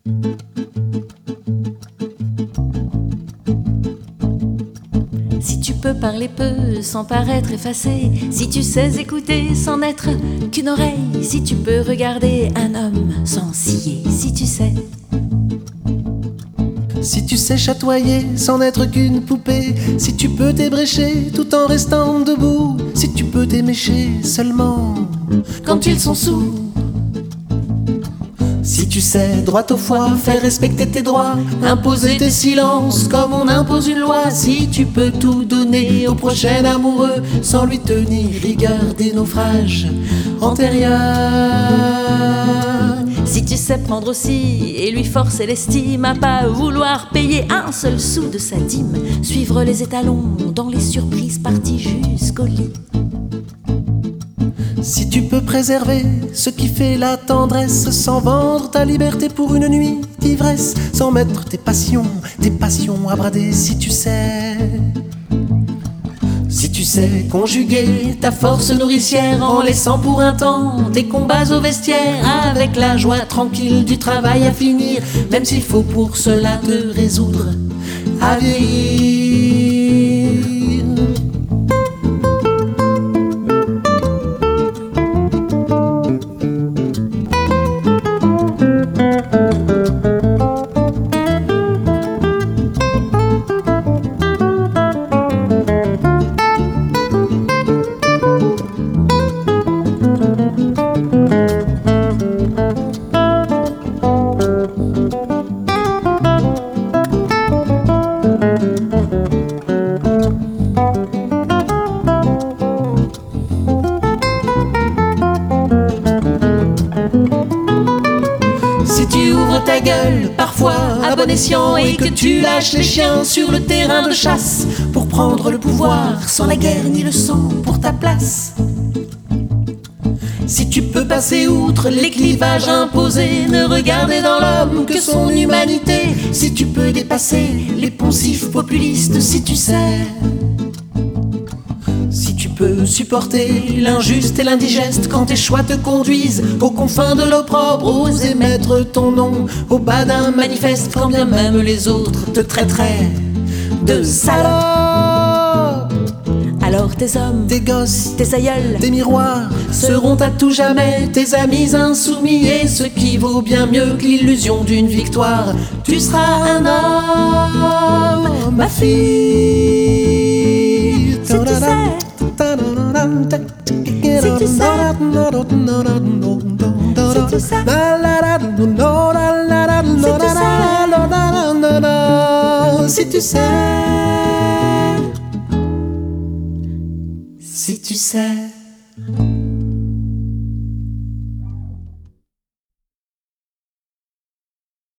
Si tu peux parler peu sans paraître effacé, si tu sais écouter sans n'être qu'une oreille, si tu peux regarder un homme sans scier, si tu sais. Si tu sais chatoyer sans n'être qu'une poupée, si tu peux t'ébrécher tout en restant debout, si tu peux t'émécher seulement quand ils sont sous. Si tu sais, droit au foie, faire respecter tes droits, imposer tes silences comme on impose une loi. Si tu peux tout donner au prochain amoureux sans lui tenir rigueur des naufrages antérieurs. Si tu sais prendre aussi et lui forcer l'estime à pas vouloir payer un seul sou de sa dîme, suivre les étalons dans les surprises parties jusqu'au lit. Si tu peux préserver ce qui fait la tendresse sans vendre ta liberté pour une nuit d'ivresse, sans mettre tes passions à brader. Si tu sais conjuguer ta force nourricière en laissant pour un temps tes combats au vestiaire, avec la joie tranquille du travail à finir, même s'il faut pour cela te résoudre à vieillir. Si tu ouvres ta gueule, parfois à bon escient, et que tu lâches les chiens sur le terrain de chasse pour prendre le pouvoir sans la guerre ni le sang pour ta place. Si tu peux passer outre les clivages imposés, ne regarder dans l'homme que son humanité. Si tu peux dépasser les poncifs populistes, si tu sais. Si tu peux supporter l'injuste et l'indigeste quand tes choix te conduisent aux confins de l'opprobre, oser mettre ton nom au bas d'un manifeste quand bien même les autres te traiteraient de salope. Alors tes hommes, Tes gosses, tes aïeuls, tes miroirs seront à tout jamais tes amis insoumis, et ce qui vaut bien mieux que l'illusion d'une victoire, tu seras un homme, ma fille. Si tu sais, si tu sais, si tu sais.